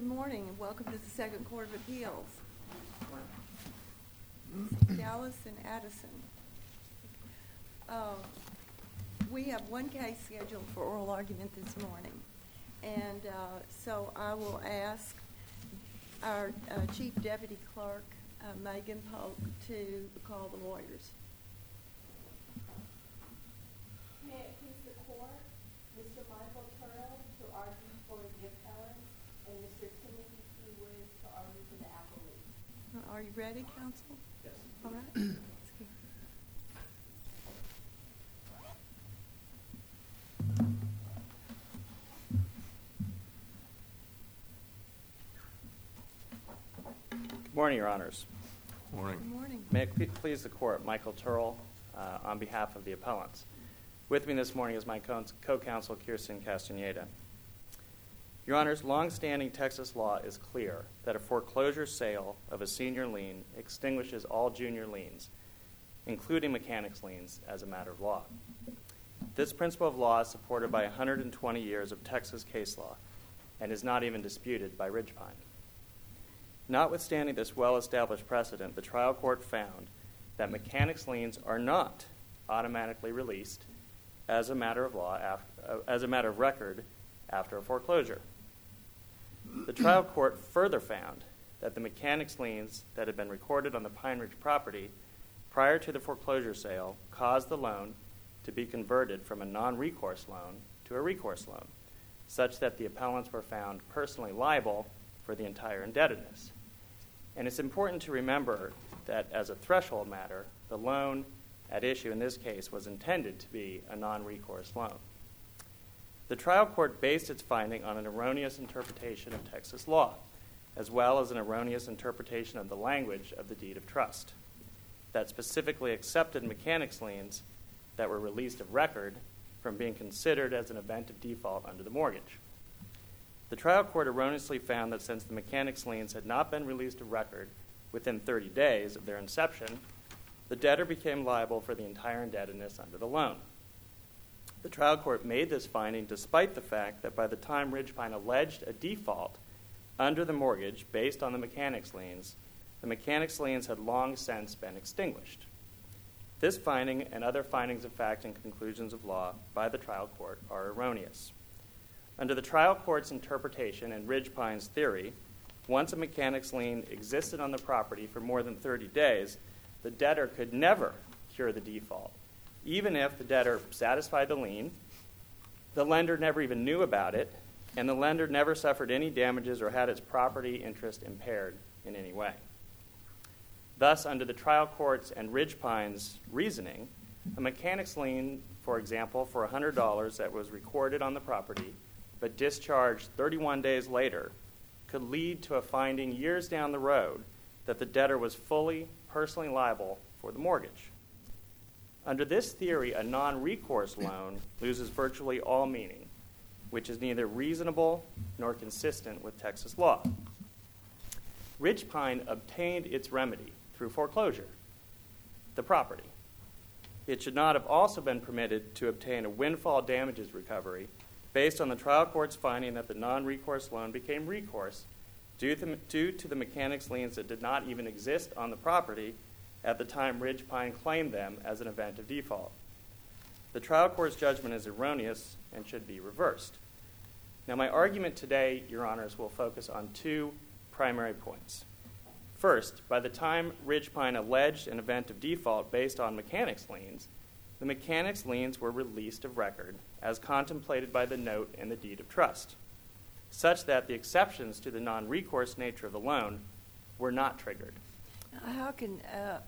Good morning and welcome to the Second Court of Appeals. Dallas and Addison. We have one case scheduled for oral argument this morning, and so I will ask our Chief Deputy Clerk, Megan Polk, to call the lawyers. May it please the Court, Mr. Michael Turrell to argue for the appellant and Mr. Timothy P. Woods to argue for the appellee. Are you ready, counsel? Yes. All right. Let's go. Good morning, Your Honors. Morning. Good morning. May it please the Court, Michael Turrell on behalf of the appellants. With me this morning is my co-counsel, Kirsten Castaneda. Your Honors, long-standing Texas law is clear that a foreclosure sale of a senior lien extinguishes all junior liens, including mechanics liens, as a matter of law. This principle of law is supported by 120 years of Texas case law and is not even disputed by Ridgepine. Notwithstanding this well-established precedent, the trial court found that mechanics liens are not automatically released as a matter of law, as a matter of record after a foreclosure. The trial court further found that the mechanics liens that had been recorded on the Pine Ridge property prior to the foreclosure sale caused the loan to be converted from a non-recourse loan to a recourse loan, such that the appellants were found personally liable for the entire indebtedness. And it's important to remember that as a threshold matter, the loan at issue in this case was intended to be a non-recourse loan. The trial court based its finding on an erroneous interpretation of Texas law, as well as an erroneous interpretation of the language of the deed of trust, that specifically accepted mechanics liens that were released of record from being considered as an event of default under the mortgage. The trial court erroneously found that since the mechanics liens had not been released of record within 30 days of their inception, the debtor became liable for the entire indebtedness under the loan. The trial court made this finding despite the fact that by the time Ridgepine alleged a default under the mortgage based on the mechanics liens, the mechanics liens had long since been extinguished. This finding and other findings of fact and conclusions of law by the trial court are erroneous. Under the trial court's interpretation and Ridgepine's theory, once a mechanics lien existed on the property for more than 30 days, the debtor could never cure the default. Even if the debtor satisfied the lien, the lender never even knew about it, and the lender never suffered any damages or had its property interest impaired in any way. Thus, under the trial court's and Ridgepine's reasoning, a mechanics lien, for example, for $100 that was recorded on the property but discharged 31 days later could lead to a finding years down the road that the debtor was fully personally liable for the mortgage. Under this theory, a non-recourse loan loses virtually all meaning, which is neither reasonable nor consistent with Texas law. Ridgepine obtained its remedy through foreclosure, the property. It should not have also been permitted to obtain a windfall damages recovery based on the trial court's finding that the non-recourse loan became recourse due to the mechanics liens that did not even exist on the property at the time Ridgepine claimed them as an event of default. The trial court's judgment is erroneous and should be reversed. Now, my argument today, Your Honors, will focus on two primary points. First, by the time Ridgepine alleged an event of default based on mechanics liens, the mechanics liens were released of record as contemplated by the note and the deed of trust, such that the exceptions to the non-recourse nature of the loan were not triggered. How can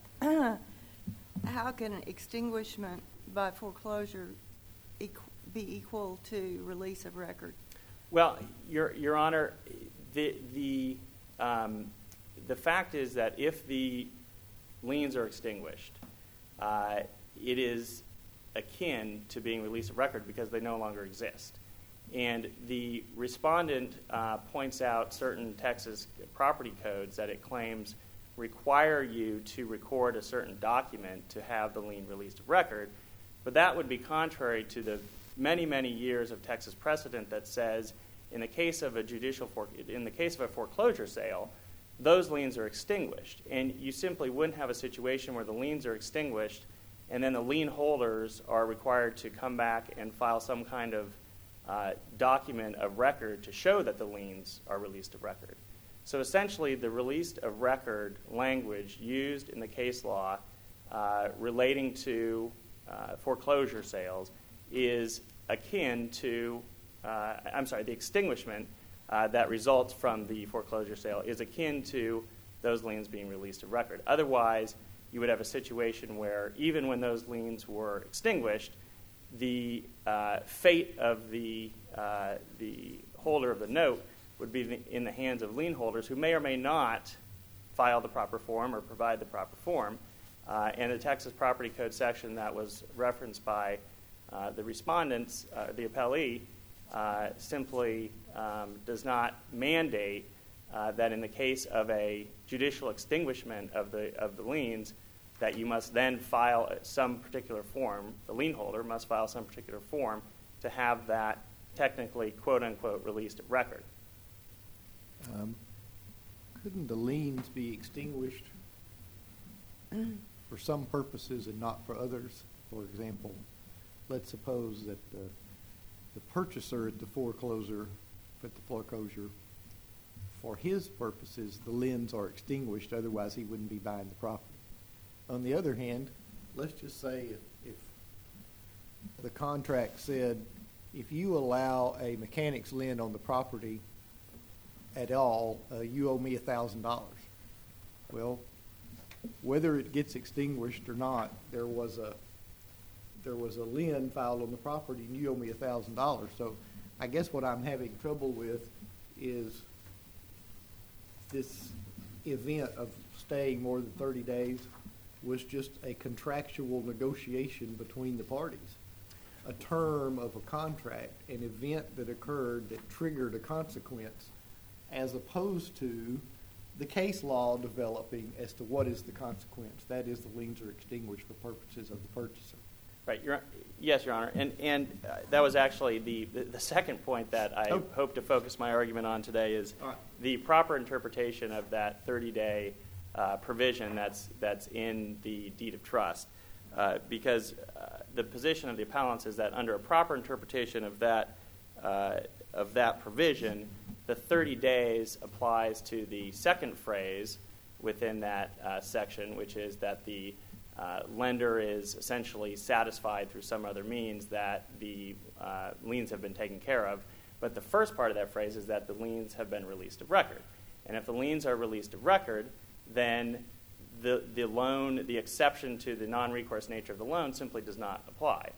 an extinguishment by foreclosure be equal to release of record? Well, Your Honor, the fact is that if the liens are extinguished, it is akin to being released of record because they no longer exist. And the respondent points out certain Texas property codes that it claims require you to record a certain document to have the lien released of record, but that would be contrary to the many, many years of Texas precedent that says in the case of a foreclosure sale, those liens are extinguished, and you simply wouldn't have a situation where the liens are extinguished and then the lien holders are required to come back and file some kind of document of record to show that the liens are released of record. So essentially, the released of record language used in the case law relating to foreclosure sales is akin to, the extinguishment that results from the foreclosure sale is akin to those liens being released of record. Otherwise, you would have a situation where even when those liens were extinguished, the fate of the holder of the note would be in the hands of lien holders who may or may not file the proper form or provide the proper form. And the Texas Property Code section that was referenced by the respondents, the appellee, simply does not mandate that in the case of a judicial extinguishment of the liens, that you must then file some particular form. The lien holder must file some particular form to have that technically, quote unquote, released of record. Couldn't the liens be extinguished for some purposes and not for others? For example, let's suppose that the purchaser at the foreclosure, for his purposes, the liens are extinguished, otherwise he wouldn't be buying the property. On the other hand, let's just say if the contract said, if you allow a mechanic's lien on the property at all, you owe me $1,000. Well, whether it gets extinguished or not, there was a lien filed on the property, and you owe me $1,000. So I guess what I'm having trouble with is this event of staying more than 30 days was just a contractual negotiation between the parties, a term of a contract, an event that occurred that triggered a consequence, as opposed to the case law developing as to what is the consequence. That is, the liens are extinguished for purposes of the purchaser. Right. Yes, Your Honor. And that was actually the second point that I hope to focus my argument on today is the proper interpretation of that 30-day provision that's in the deed of trust. Because the position of the appellants is that under a proper interpretation of that provision, the 30 days applies to the second phrase within that section, which is that the lender is essentially satisfied through some other means that the liens have been taken care of. But the first part of that phrase is that the liens have been released of record. And if the liens are released of record, then the loan, the exception to the non-recourse nature of the loan simply does not apply.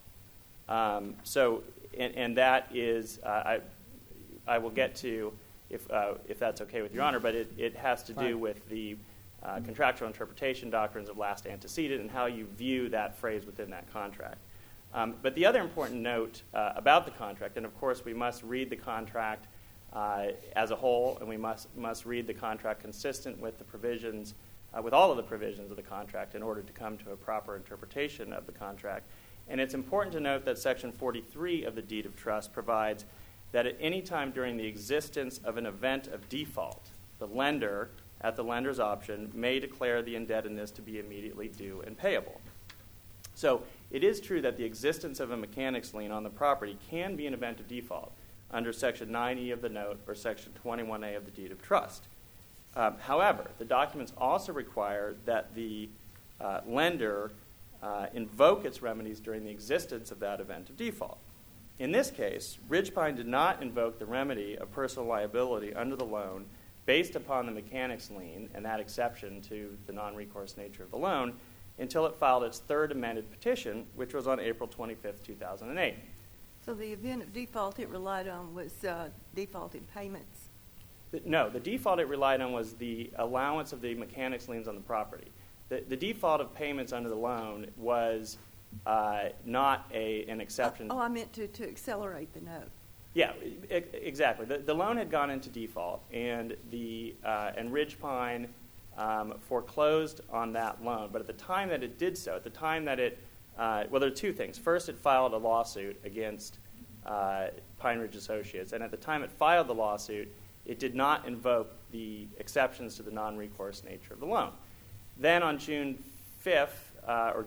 And that is, I will get to if that's okay with Your Honor, but it has to do with the contractual interpretation doctrines of last antecedent and how you view that phrase within that contract. But the other important note about the contract, and of course we must read the contract as a whole, and we must read the contract consistent with the provisions, with all of the provisions of the contract in order to come to a proper interpretation of the contract. And it's important to note that Section 43 of the Deed of Trust provides that at any time during the existence of an event of default, the lender, at the lender's option, may declare the indebtedness to be immediately due and payable. So it is true that the existence of a mechanic's lien on the property can be an event of default under Section 9E of the note or Section 21A of the Deed of Trust. However, the documents also require that the lender invoke its remedies during the existence of that event of default. In this case, Ridgepine did not invoke the remedy of personal liability under the loan based upon the mechanic's lien and that exception to the non-recourse nature of the loan until it filed its third amended petition, which was on April 25th, 2008. So the event of default it relied on was default in payments? No, the default it relied on was the allowance of the mechanic's liens on the property. The default of payments under the loan was not an exception. I meant to accelerate the note. Yeah, exactly. The loan had gone into default, and Ridgepine foreclosed on that loan. But at the time that it did so, at the time that it, well, there are two things. First, it filed a lawsuit against Pine Ridge Associates. And at the time it filed the lawsuit, it did not invoke the exceptions to the non-recourse nature of the loan. Then on June 5th,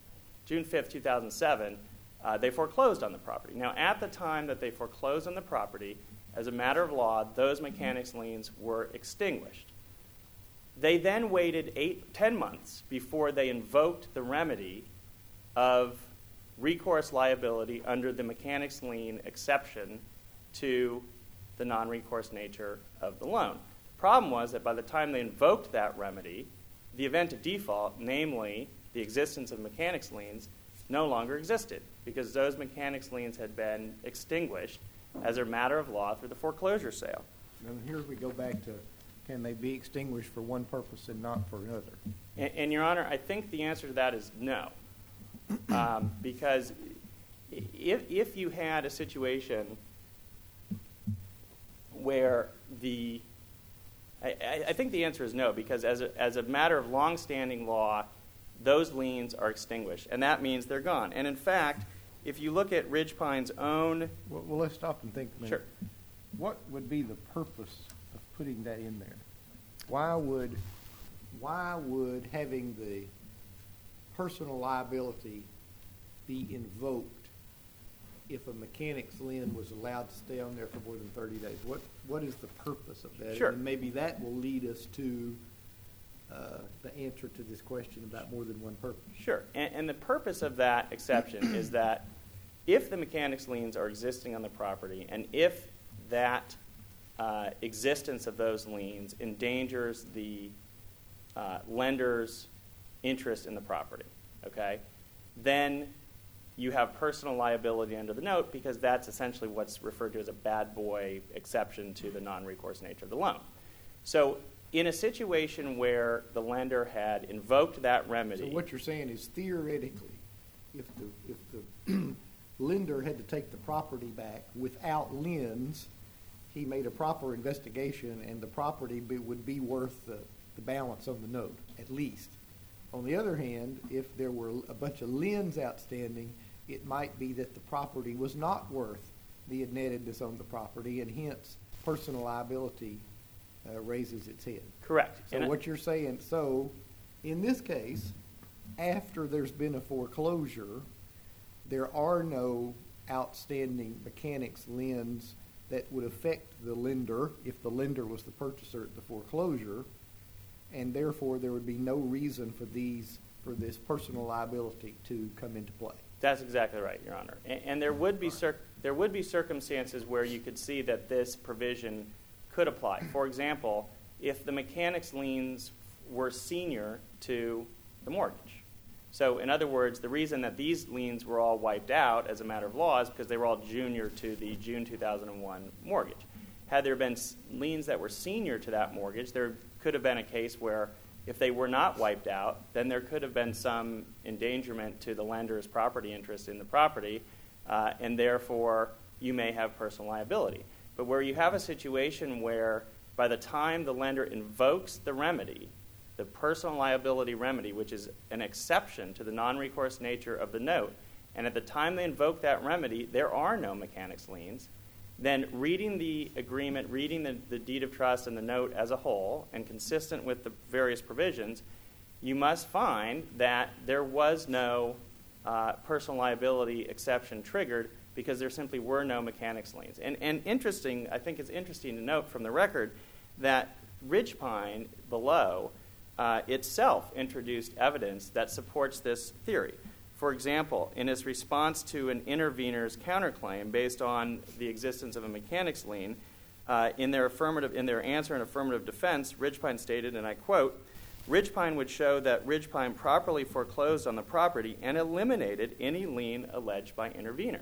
2007, they foreclosed on the property. Now, at the time that they foreclosed on the property, as a matter of law, those mechanics liens were extinguished. They then waited 10 months before they invoked the remedy of recourse liability under the mechanics lien exception to the non-recourse nature of the loan. The problem was that by the time they invoked that remedy, the event of default, namely the existence of mechanics liens, no longer existed because those mechanics liens had been extinguished as a matter of law through the foreclosure sale. And here we go back to, can they be extinguished for one purpose and not for another? And Your Honor, I think the answer to that is no. Because if you had a situation where I think the answer is no, because as a matter of longstanding law, those liens are extinguished, and that means they're gone. And in fact, if you look at Ridge Pine's own... Well, let's stop and think a minute. Sure. What would be the purpose of putting that in there? Why would having the personal liability be invoked if a mechanics lien was allowed to stay on there for more than 30 days? What is the purpose of that? Sure. And maybe that will lead us to the answer to this question about more than one purpose. Sure. And the purpose of that exception is that if the mechanics liens are existing on the property, and if that existence of those liens endangers the lender's interest in the property, okay, then you have personal liability under the note because that's essentially what's referred to as a bad boy exception to the non-recourse nature of the loan. So in a situation where the lender had invoked that remedy... So what you're saying is theoretically, if the lender had to take the property back without liens, he made a proper investigation and the property would be worth the balance on the note, at least. On the other hand, if there were a bunch of liens outstanding, it might be that the property was not worth the indebtedness on the property, and hence personal liability raises its head. Correct. So what you're saying, so in this case, after there's been a foreclosure, there are no outstanding mechanics liens that would affect the lender if the lender was the purchaser at the foreclosure, and therefore there would be no reason for this personal liability to come into play. That's exactly right, Your Honor. And there would be circumstances where you could see that this provision could apply. For example, if the mechanics liens were senior to the mortgage. So in other words, the reason that these liens were all wiped out as a matter of law is because they were all junior to the June 2001 mortgage. Had there been liens that were senior to that mortgage, there could have been a case where if they were not wiped out, then there could have been some endangerment to the lender's property interest in the property, and therefore you may have personal liability. But where you have a situation where by the time the lender invokes the remedy, the personal liability remedy, which is an exception to the non-recourse nature of the note, and at the time they invoke that remedy, there are no mechanics liens, then reading the agreement, reading the deed of trust and the note as a whole, and consistent with the various provisions, you must find that there was no personal liability exception triggered because there simply were no mechanics liens. And interesting, I think it's interesting to note from the record that Ridge Pine below itself introduced evidence that supports this theory. For example, in its response to an intervener's counterclaim based on the existence of a mechanics lien, in their answer in affirmative defense, Ridge Pine stated, and I quote, "Ridge Pine would show that Ridge Pine properly foreclosed on the property and eliminated any lien alleged by intervener."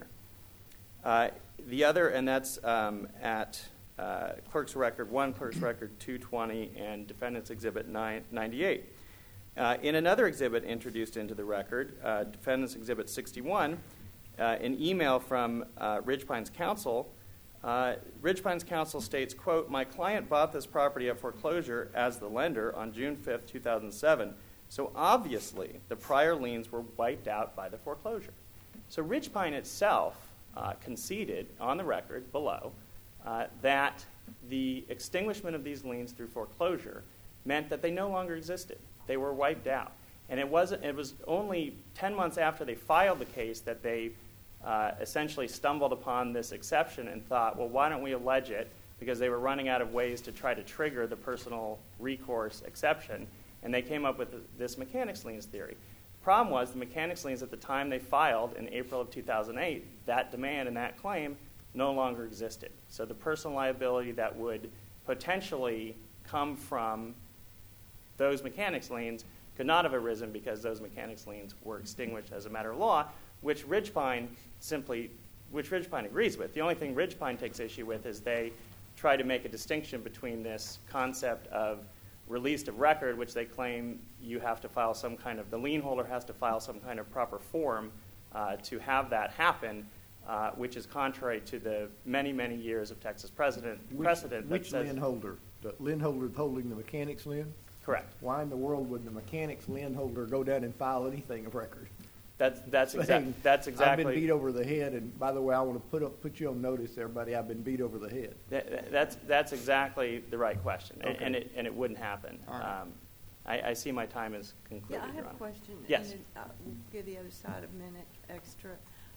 The other, and that's at Clerk's Record 1, Clerk's Record 220, and Defendant's Exhibit 98. In another exhibit introduced into the record, Defendant's Exhibit 61, an email from Ridge Pine's counsel, Ridge Pine's counsel states, quote, "My client bought this property at foreclosure as the lender on June 5th, 2007, so obviously the prior liens were wiped out by the foreclosure." So Ridge Pine itself conceded on the record below that the extinguishment of these liens through foreclosure meant that they no longer existed. They were wiped out. And it was only 10 months after they filed the case that they essentially stumbled upon this exception and thought, well, why don't we allege it? Because they were running out of ways to try to trigger the personal recourse exception. And they came up with this mechanics liens theory. The problem was the mechanics liens at the time they filed in April of 2008, that demand and that claim no longer existed. So the personal liability that would potentially come from those mechanics liens could not have arisen because those mechanics liens were extinguished as a matter of law, which Ridgepine agrees with. The only thing Ridgepine takes issue with is they try to make a distinction between this concept of release of record, which they claim you have to file some kind of, the lien holder has to file some kind of proper form to have that happen, which is contrary to the many, many years of Texas precedent. Which lien holder? The lien holder holding the mechanics lien? Correct. Why in the world would the mechanics lien holder go down and file anything of record? That's exactly. I've been beat over the head, and by the way, I want to put you on notice, everybody. I've been beat over the head. That's exactly the right question, okay. and it wouldn't happen. All right. I see my time is concluded. Yeah, I have Your a Honor. question. Yes. And then we'll give the other side a minute extra.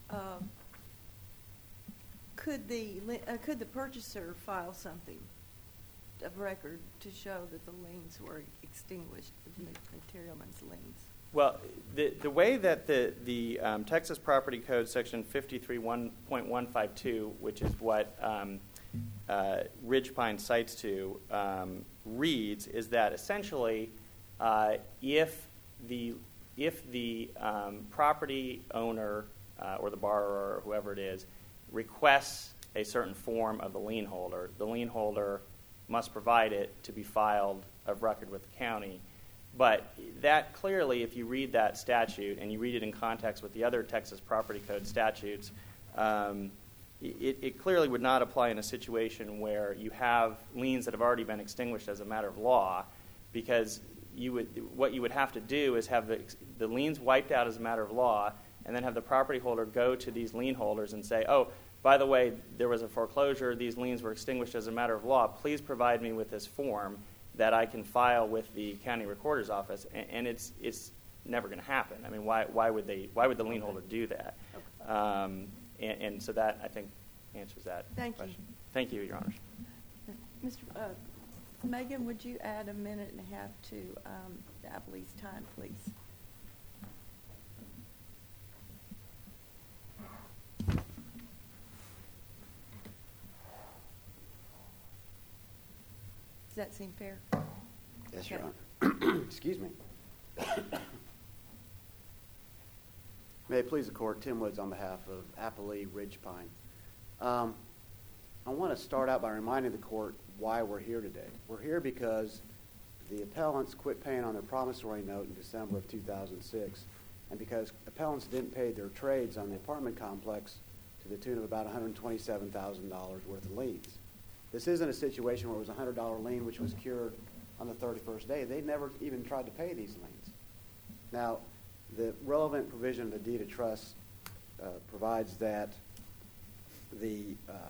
Could the purchaser file something of record to show that the liens were extinguished, the material man's liens? Well, the way that the Texas Property Code Section 53.152, which is what Ridgepine cites to, reads is that essentially if the property owner or the borrower or whoever it is requests a certain form of the lien holder must provide it to be filed of record with the county. But that clearly, if you read that statute and you read it in context with the other Texas Property Code statutes, it clearly would not apply in a situation where you have liens that have already been extinguished as a matter of law, because what you would have to do is have the liens wiped out as a matter of law, and then have the property holder go to these lien holders and say, oh, by the way, there was a foreclosure, these liens were extinguished as a matter of law, please provide me with this form that I can file with the county recorder's office, and it's never going to happen. I mean, why would the lien holder do that? Okay. And so that, I think, answers that question. Thank you, Your Honors. Mr. Megan, would you add a minute and a half to the appellee's time, please? Does that seem fair? Yes, Okay. Your Honor. Excuse me. May it please the Court, Tim Woods on behalf of Applee Ridgepine. I want to start out by reminding the Court why we're here today. We're here because the appellants quit paying on their promissory note in December of 2006, and because appellants didn't pay their trades on the apartment complex to the tune of about $127,000 worth of liens. This isn't a situation where it was a $100 lien which was cured on the 31st day. They never even tried to pay these liens. Now, the relevant provision of the deed of trust provides that the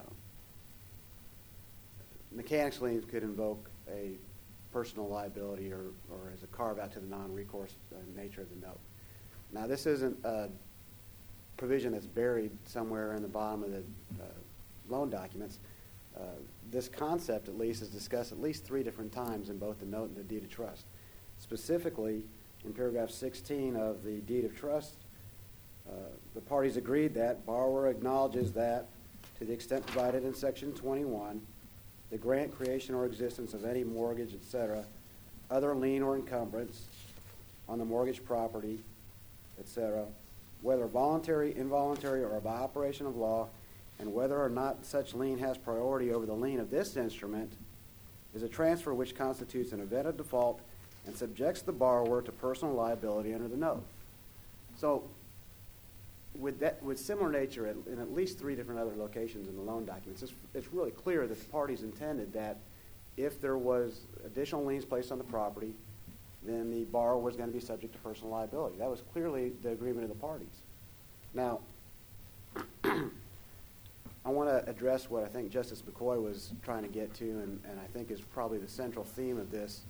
mechanics liens could invoke a personal liability or as a carve-out to the non-recourse nature of the note. Now, this isn't a provision that's buried somewhere in the bottom of the loan documents. This concept, at least, is discussed at least 3 different times in both the note and the deed of trust. Specifically, in paragraph 16 of the deed of trust, the parties agreed that borrower acknowledges that, to the extent provided in section 21, the grant, creation, or existence of any mortgage, etc., other lien or encumbrance on the mortgage property, etc., whether voluntary, involuntary, or by operation of law, and whether or not such lien has priority over the lien of this instrument, is a transfer which constitutes an event of default and subjects the borrower to personal liability under the note. So, with similar nature in at least 3 different other locations in the loan documents, it's really clear that the parties intended that if there was additional liens placed on the property, then the borrower was going to be subject to personal liability. That was clearly the agreement of the parties. Now, I want to address what I think Justice McCoy was trying to get to, and I think is probably the central theme of this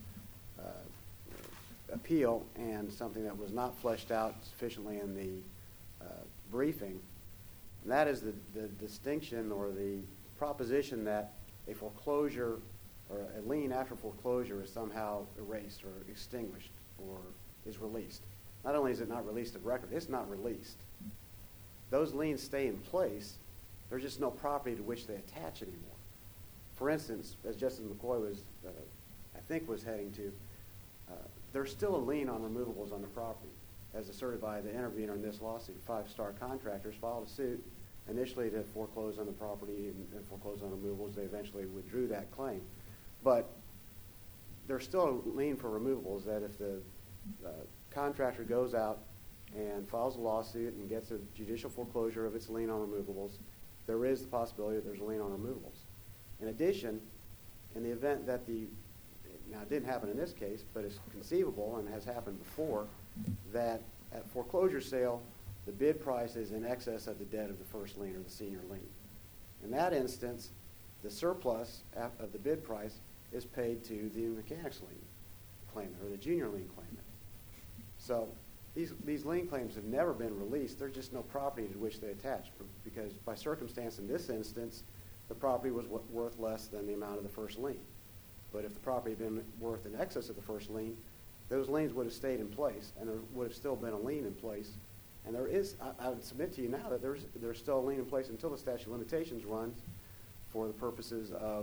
appeal, and something that was not fleshed out sufficiently in the briefing. And that is the distinction or the proposition that a foreclosure or a lien after foreclosure is somehow erased or extinguished or is released. Not only is it not released of record, it's not released. Those liens stay in place. There's just no property to which they attach anymore. For instance, as Justice McCoy was, I think, was heading to, there's still a lien on removables on the property, as asserted by the intervener in this lawsuit. Five Star Contractors filed a suit initially to foreclose on the property and foreclose on removables. They eventually withdrew that claim. But there's still a lien for removables that if the contractor goes out and files a lawsuit and gets a judicial foreclosure of its lien on removables, there is the possibility that there's a lien on removables. In addition, in the event that now it didn't happen in this case, but it's conceivable and has happened before, that at foreclosure sale, the bid price is in excess of the debt of the first lien or the senior lien. In that instance, the surplus of the bid price is paid to the mechanics lien claimant or the junior lien claimant. So these lien claims have never been released. There's just no property to which they attach, because by circumstance in this instance, the property was worth less than the amount of the first lien. But if the property had been worth in excess of the first lien, those liens would have stayed in place, and there would have still been a lien in place. And there is, I would submit to you now that there's still a lien in place until the statute of limitations runs for the purposes of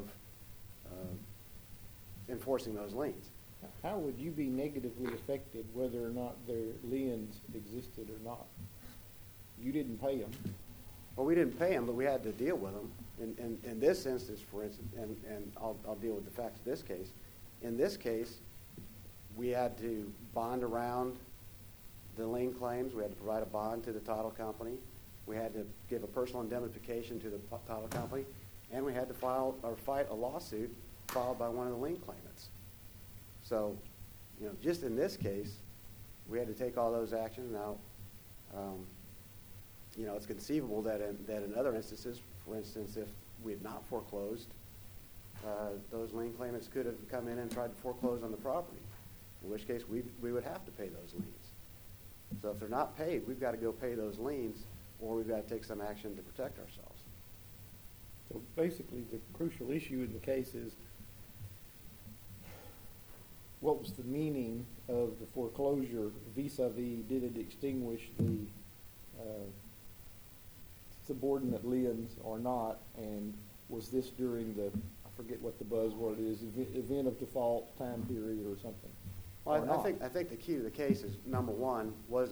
enforcing those liens. How would you be negatively affected whether or not their liens existed or not? You didn't pay them. Well, we didn't pay them, but we had to deal with them. In this instance, for instance, and I'll deal with the facts of this case. In this case, we had to bond around the lien claims. We had to provide a bond to the title company. We had to give a personal indemnification to the title company, and we had to fight a lawsuit filed by one of the lien claimants. So, just in this case, we had to take all those actions. Now, it's conceivable that in other instances, for instance, if we had not foreclosed, those lien claimants could have come in and tried to foreclose on the property, in which case we would have to pay those liens. So if they're not paid, we've got to go pay those liens, or we've got to take some action to protect ourselves. So basically, the crucial issue in the case is, what was the meaning of the foreclosure vis-a-vis, did it extinguish the subordinate liens or not, and was this during the, I forget what the buzzword is, event of default time period or something? Well, I think the key to the case is, number one, was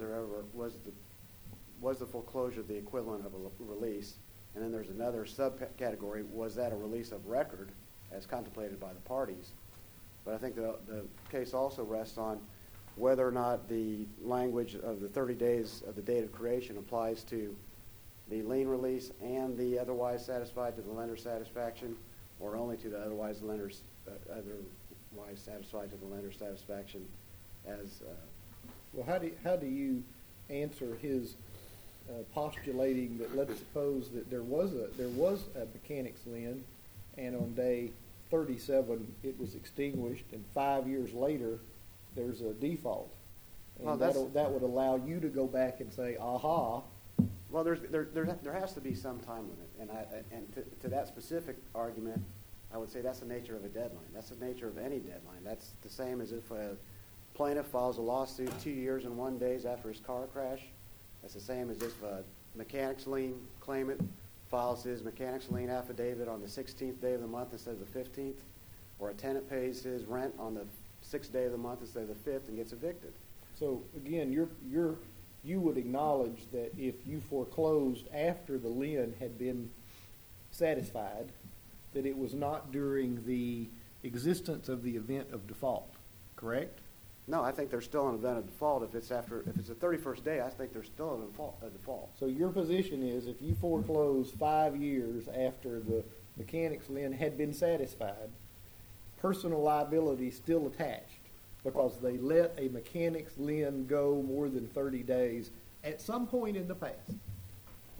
the foreclosure the equivalent of a release? And then there's another subcategory, was that a release of record as contemplated by the parties? But I think the case also rests on whether or not the language of the 30 days of the date of creation applies to the lien release and the otherwise satisfied to the lender's satisfaction, or only to the otherwise satisfied to the lender's satisfaction. As well, how do you answer his postulating that, let's suppose that there was a mechanics lien, and on day 37 it was extinguished, and 5 years later there's a default, and that would allow you to go back and say, aha. Well, there has to be some time limit, and to that specific argument, I would say that's the nature of a deadline. That's the nature of any deadline. That's the same as if a plaintiff files a lawsuit 2 years and 1 day after his car crash. That's the same as if a mechanics lien claimant files his mechanics lien affidavit on the 16th day of the month instead of the 15th, or a tenant pays his rent on the 6th day of the month instead of the 5th and gets evicted. So again, you would acknowledge that if you foreclosed after the lien had been satisfied, that it was not during the existence of the event of default, correct? No, I think there's still an event of default. If it's the 31st day, I think there's still a default. So your position is, if you foreclose 5 years after the mechanics lien had been satisfied, personal liability still attached because they let a mechanics lien go more than 30 days at some point in the past.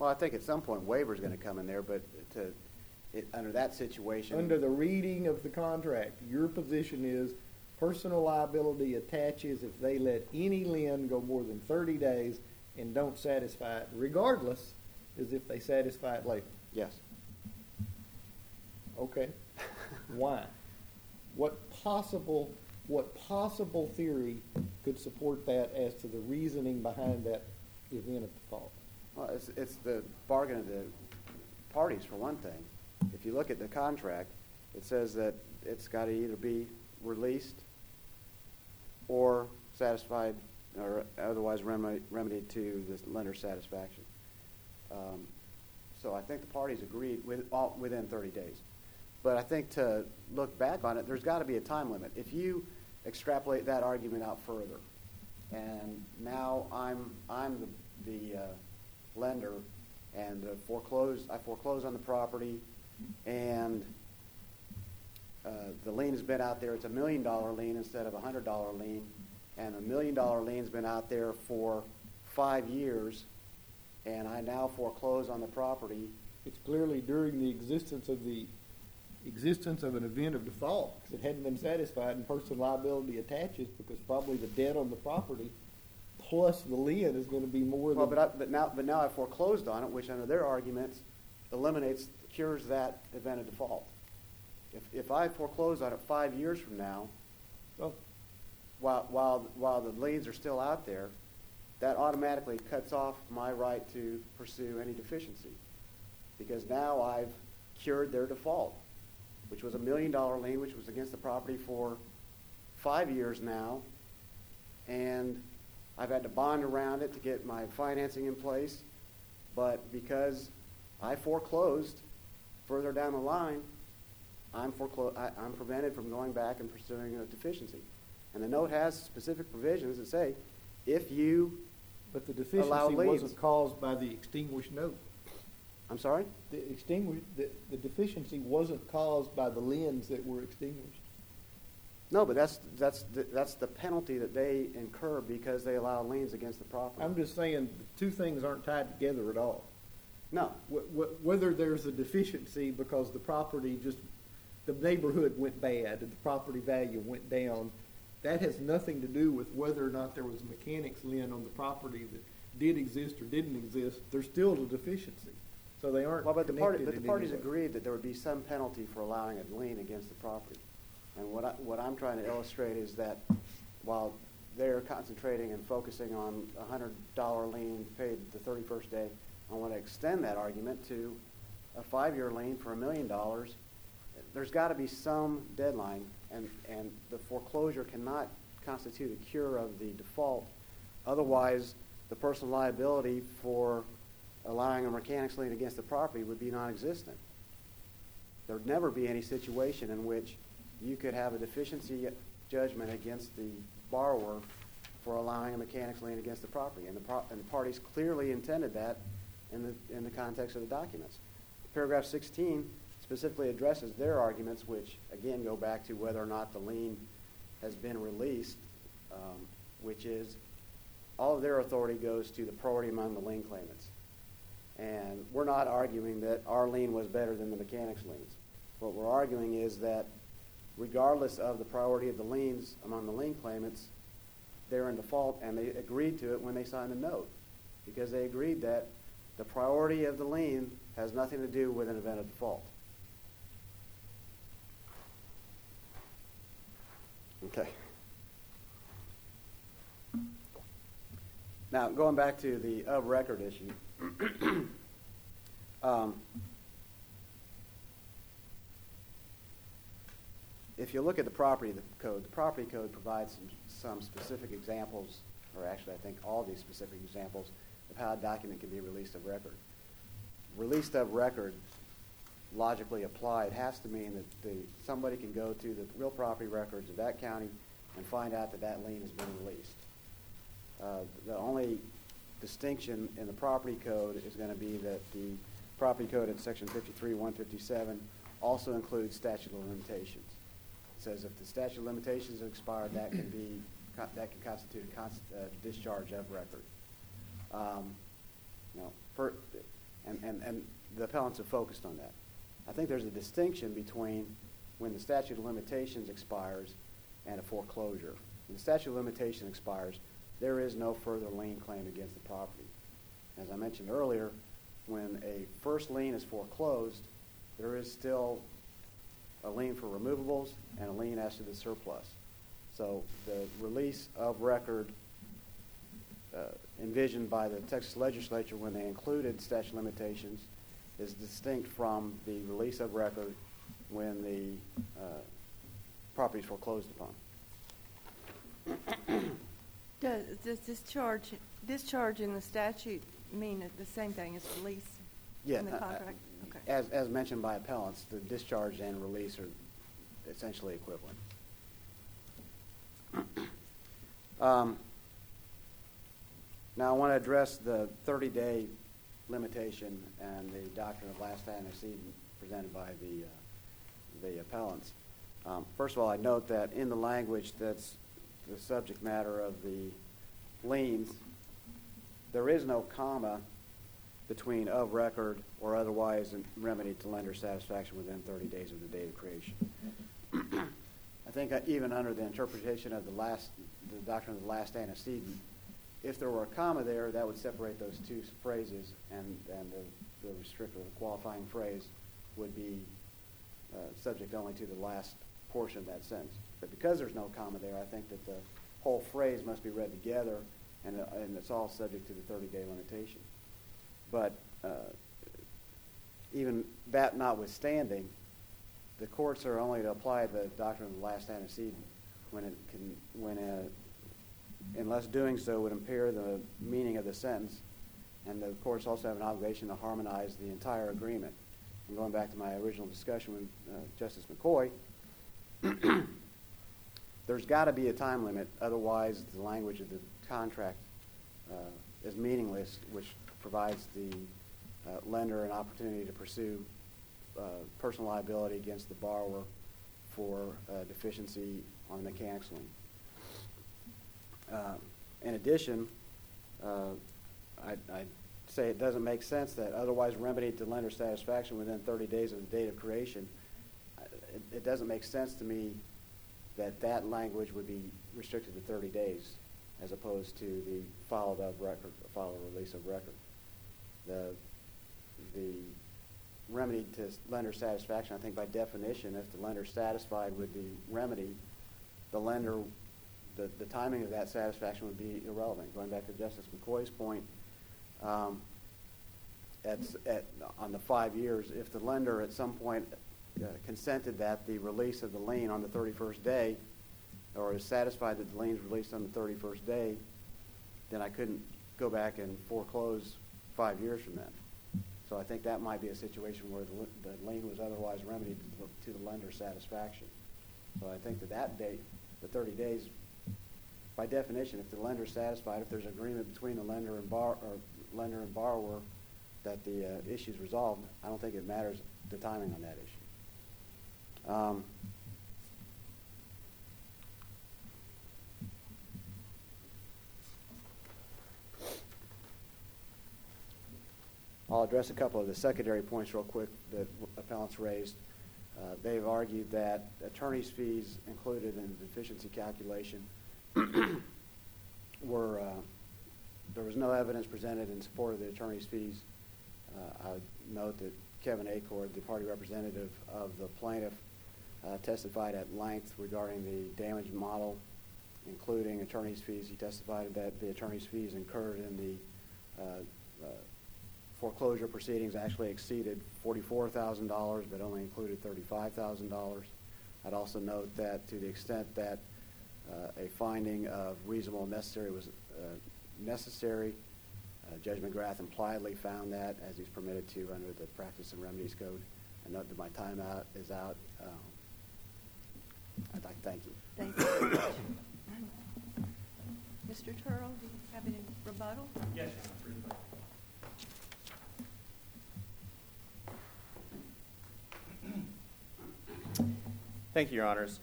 Well, I think at some point waiver's going to come in there, but under that situation. Under the reading of the contract, your position is personal liability attaches if they let any lien go more than 30 days and don't satisfy it, regardless as if they satisfy it later. Yes. Okay. Why? What possible theory could support that as to the reasoning behind that event of default? Well, it's the bargain of the parties, for one thing. If you look at the contract, it says that it's got to either be released or satisfied or otherwise remedied to the lender's satisfaction. So I think the parties agreed within 30 days. But I think to look back on it, there's got to be a time limit. If you extrapolate that argument out further, and now I'm the lender, and I foreclose on the property, and the lien has been out there. It's $1 million lien instead of a $100 lien, and $1 million lien's been out there for 5 years, and I now foreclose on the property. It's clearly during the existence of an event of default, because it hadn't been satisfied, and personal liability attaches because probably the debt on the property plus the lien is going to be more than. Well, but now I foreclosed on it, which under their arguments cures that event of default. If I foreclose on it 5 years from now, well, while the liens are still out there, that automatically cuts off my right to pursue any deficiency, because now I've cured their default, which was $1 million lien, which was against the property for 5 years now, and I've had to bond around it to get my financing in place, but because I foreclosed further down the line, I'm prevented from going back and pursuing a deficiency. And the note has specific provisions that say, if you but the deficiency wasn't caused by the extinguished note. I'm sorry? The deficiency wasn't caused by the liens that were extinguished. No, but that's the penalty that they incur because they allow liens against the property. I'm just saying the two things aren't tied together at all. No. Whether there's a deficiency because the neighborhood went bad and the property value went down, that has nothing to do with whether or not there was a mechanics lien on the property that did exist or didn't exist. There's still a deficiency. So they aren't but the connected. parties agreed that there would be some penalty for allowing a lien against the property. And what I'm trying to illustrate is that while they're concentrating and focusing on a $100 lien paid the 31st day, I want to extend that argument to a 5-year lien for $1 million. There's got to be some deadline, and the foreclosure cannot constitute a cure of the default. Otherwise, the personal liability for allowing a mechanics lien against the property would be non-existent. There would never be any situation in which you could have a deficiency judgment against the borrower for allowing a mechanics lien against the property, and the parties clearly intended that in the context of the documents. Paragraph 16 specifically addresses their arguments, which again go back to whether or not the lien has been released, which is all of their authority goes to the priority among the lien claimants. And we're not arguing that our lien was better than the mechanics liens. What we're arguing is that regardless of the priority of the liens among the lien claimants, they're in default, and they agreed to it when they signed the note, because they agreed that the priority of the lien has nothing to do with an event of default. Okay. Now, going back to the of record issue, if you look at the property code provides some specific examples, or actually I think all these specific examples of how a document can be released of record. Released of record, logically applied, has to mean that somebody can go to the real property records of that county and find out that lien has been released. The only distinction in the property code is going to be that the property code in section 53-157 also includes statute of limitations. It says if the statute of limitations is expired, that can discharge of record. And the appellants have focused on that. I think there's a distinction between when the statute of limitations expires and a foreclosure. When the statute of limitations expires, there is no further lien claim against the property. As I mentioned earlier, when a first lien is foreclosed, there is still a lien for removables and a lien as to the surplus. So the release of record envisioned by the Texas legislature when they included statute of limitations is distinct from the release of record when the property is foreclosed upon. Does discharge in the statute mean the same thing as release in the contract? Okay. As mentioned by appellants, the discharge and release are essentially equivalent. Now I want to address the 30-day limitation and the doctrine of last antecedent presented by the appellants. First of all, I note that in the language that's the subject matter of the liens, there is no comma between of record or otherwise remedied to lender satisfaction within 30 days of the date of creation. I think even under the interpretation of the doctrine of the last antecedent, if there were a comma there, that would separate those two phrases, and the restricted or qualifying phrase would be subject only to the last portion of that sentence. But because there's no comma there, I think that the whole phrase must be read together, and it's all subject to the 30-day limitation. But even that notwithstanding, the courts are only to apply the doctrine of the last antecedent unless doing so would impair the meaning of the sentence, and the courts also have an obligation to harmonize the entire agreement. And going back to my original discussion with Justice McCoy, there's got to be a time limit, otherwise the language of the contract is meaningless, which provides the lender an opportunity to pursue personal liability against the borrower for deficiency on the mechanics lien. In addition, I'd say it doesn't make sense that otherwise remedied to lender satisfaction within 30 days of the date of creation. It doesn't make sense to me that language would be restricted to 30 days as opposed to the filed release of record. The remedy to lender satisfaction, I think by definition, if the lender is satisfied with the remedy, the timing of that satisfaction would be irrelevant. Going back to Justice McCoy's point, on the 5 years, if the lender at some point consented that the release of the lien on the 31st day, or is satisfied that the lien is released on the 31st day, then I couldn't go back and foreclose 5 years from then. So I think that might be a situation where the lien was otherwise remedied to the lender's satisfaction. So I think that date, the 30 days, by definition, if the lender is satisfied, if there's agreement between the lender and borrower that the issue is resolved, I don't think it matters the timing on that issue. I'll address a couple of the secondary points real quick that appellants raised. They've argued that attorney's fees included in the deficiency calculation there was no evidence presented in support of the attorney's fees. I would note that Kevin Acord, the party representative of the plaintiff, testified at length regarding the damage model, including attorney's fees. He testified that the attorney's fees incurred in the foreclosure proceedings actually exceeded $44,000, but only included $35,000. I'd also note that to the extent that a finding of reasonable and necessary was necessary, Judge McGrath impliedly found that, as he's permitted to under the Practice and Remedies Code. I note that my time is out. I'd like to thank you. Thank you. Mr. Turrell, do you have any rebuttal? Yes, briefly. Thank you, Your Honors.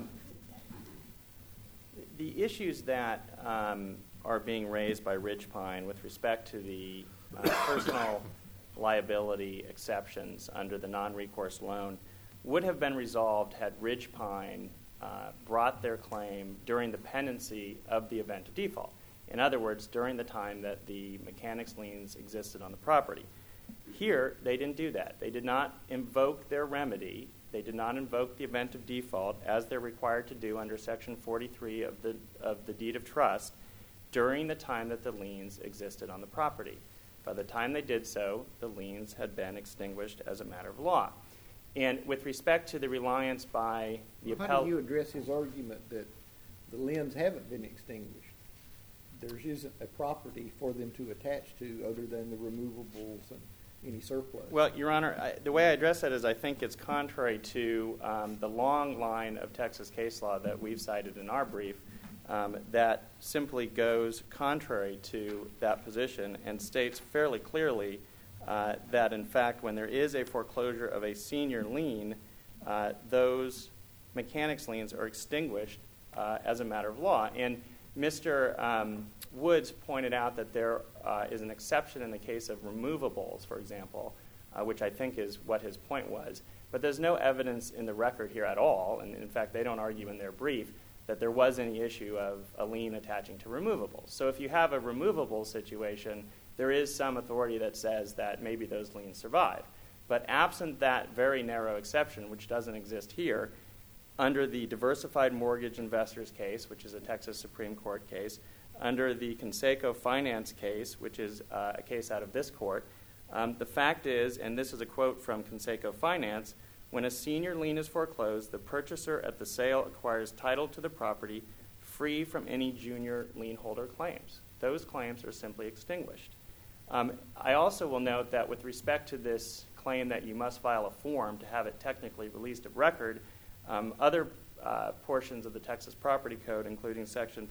The issues that are being raised by Ridge Pine with respect to the personal liability exceptions under the non-recourse loan would have been resolved had Ridge Pine brought their claim during the pendency of the event of default. In other words, during the time that the mechanics liens existed on the property. Here, they didn't do that. They did not invoke their remedy. They did not invoke the event of default as they're required to do under Section 43 of the Deed of Trust during the time that the liens existed on the property. By the time they did so, the liens had been extinguished as a matter of law. And with respect to the reliance by the appellate... How do you address his argument that the liens haven't been extinguished? There isn't a property for them to attach to other than the removables and any surplus. Well, Your Honor, the way I address that is I think it's contrary to the long line of Texas case law that we've cited in our brief that simply goes contrary to that position and states fairly clearly that, in fact, when there is a foreclosure of a senior lien, those mechanics liens are extinguished as a matter of law. And Mr. Woods pointed out that there is an exception in the case of removables, for example, which I think is what his point was. But there's no evidence in the record here at all, and in fact they don't argue in their brief, that there was any issue of a lien attaching to removables. So if you have a removable situation, there is some authority that says that maybe those liens survive. But absent that very narrow exception, which doesn't exist here, under the Diversified Mortgage Investors case, which is a Texas Supreme Court case, under the Conseco Finance case, which is a case out of this court, the fact is, and this is a quote from Conseco Finance, when a senior lien is foreclosed, the purchaser at the sale acquires title to the property free from any junior lien holder claims. Those claims are simply extinguished. I also will note that with respect to this claim that you must file a form to have it technically released of record, other portions of the Texas Property Code, including Section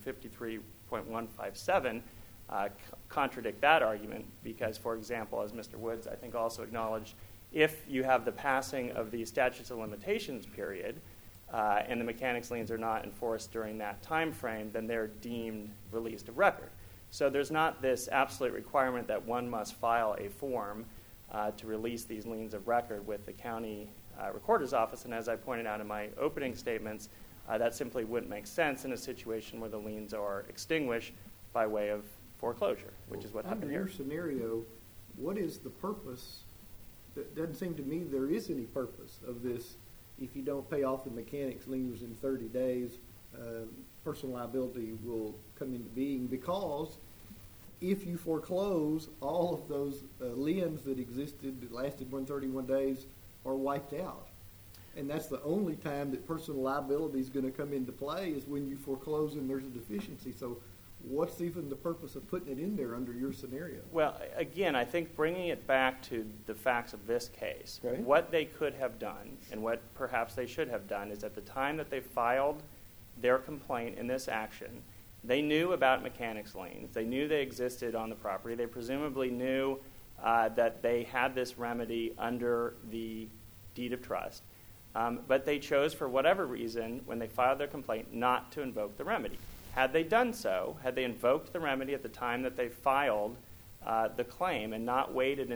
53.157, contradict that argument because, for example, as Mr. Woods I think also acknowledged, if you have the passing of the statutes of limitations period and the mechanics liens are not enforced during that time frame, then they're deemed released of record. So there's not this absolute requirement that one must file a form to release these liens of record with the county recorder's office, and as I pointed out in my opening statements, that simply wouldn't make sense in a situation where the liens are extinguished by way of foreclosure, which is what happened here. Under your scenario, what is the purpose? It doesn't seem to me there is any purpose of this. If you don't pay off the mechanics liens in 30 days, personal liability will come into being, because if you foreclose, all of those liens that existed that lasted 131 days are wiped out. And that's the only time that personal liability is going to come into play is when you foreclose and there's a deficiency. So what's even the purpose of putting it in there under your scenario? Well, again, I think bringing it back to the facts of this case, okay, what they could have done and what perhaps they should have done is at the time that they filed their complaint in this action, they knew about mechanics liens. They knew they existed on the property. They presumably knew that they had this remedy under the deed of trust. But they chose, for whatever reason, when they filed their complaint, not to invoke the remedy. Had they done so, had they invoked the remedy at the time that they filed the claim and not waited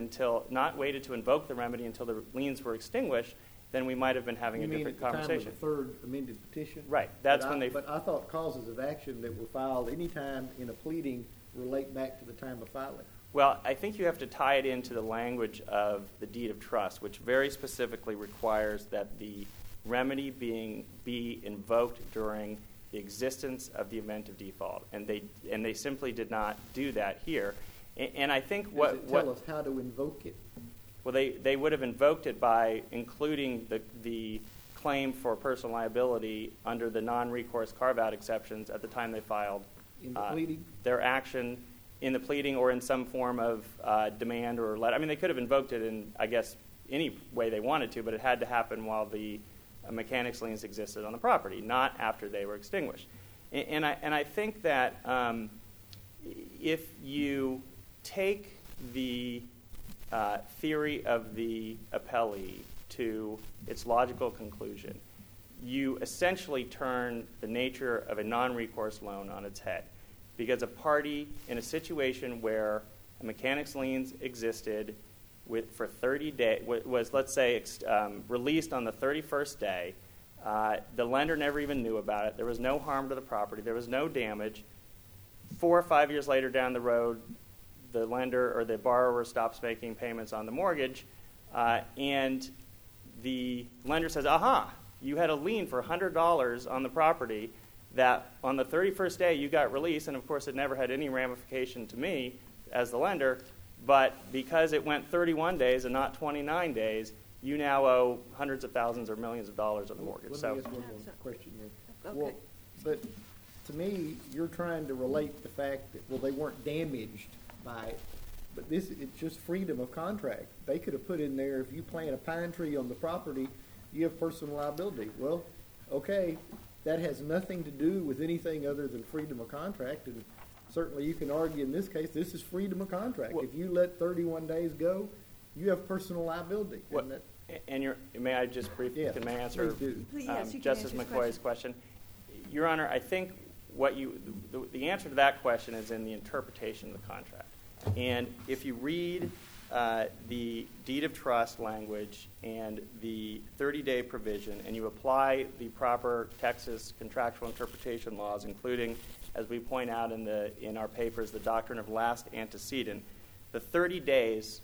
to invoke the remedy until the liens were extinguished, then we might have been having a different conversation. You mean at the time of the third amended petition? Right. That's when they. But I thought causes of action that were filed any time in a pleading relate back to the time of filing. Well, I think you have to tie it into the language of the deed of trust, which very specifically requires that the remedy be invoked during the existence of the event of default, and they simply did not do that here. And I think Does it tell us how to invoke it? Well, they would have invoked it by including the claim for personal liability under the non-recourse carve-out exceptions at the time they filed In the pleading? Their action in the pleading or in some form of demand or letter. I mean, they could have invoked it in, I guess, any way they wanted to, but it had to happen while the mechanics liens existed on the property, not after they were extinguished. And I think that if you take the theory of the appellee to its logical conclusion, you essentially turn the nature of a non-recourse loan on its head. Because a party in a situation where a mechanics liens existed for 30 days, was, let's say, released on the 31st day. The lender never even knew about it. There was no harm to the property. There was no damage. 4 or 5 years later down the road, the lender or the borrower stops making payments on the mortgage, and the lender says, aha, you had a lien for $100 on the property that on the 31st day you got released, and of course it never had any ramification to me as the lender, but because it went 31 days and not 29 days, you now owe hundreds of thousands or millions of dollars on the mortgage. Let me ask one more question then. Okay. Well, but to me, you're trying to relate the fact that, well, they weren't damaged by it, but it's just freedom of contract. They could have put in there, if you plant a pine tree on the property, you have personal liability. Well, okay, that has nothing to do with anything other than freedom of contract, and certainly you can argue in this case, this is freedom of contract. Well, if you let 31 days go, you have personal liability. May I just briefly may I answer Please, yes, you can Justice answer his McCoy's question? Your Honor, I think the answer to that question is in the interpretation of the contract. And if you read the deed of trust language and the 30-day provision, and you apply the proper Texas contractual interpretation laws, including, as we point out in our papers, the doctrine of last antecedent, the 30 days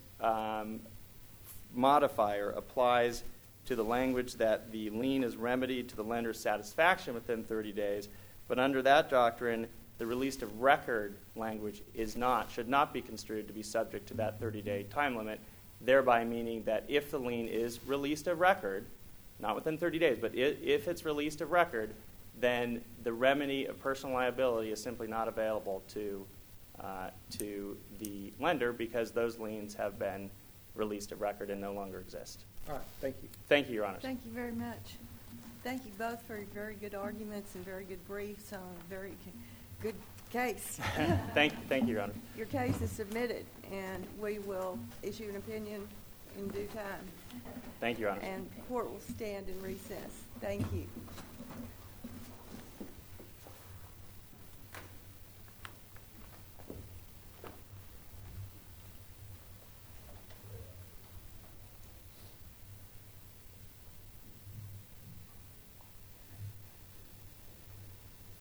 modifier applies to the language that the lien is remedied to the lender's satisfaction within 30 days. But under that doctrine, the released of record language should not be construed to be subject to that 30-day time limit, thereby meaning that if the lien is released of record, not within 30 days, but if it's released of record, then the remedy of personal liability is simply not available to the lender because those liens have been released of record and no longer exist. All right, thank you. Thank you, Your Honor. Thank you very much. Thank you both for very good arguments and very good briefs on a very good case. Thank you, Your Honor. Your case is submitted, and we will issue an opinion in due time. Thank you, Your Honor. And court will stand in recess. Thank you.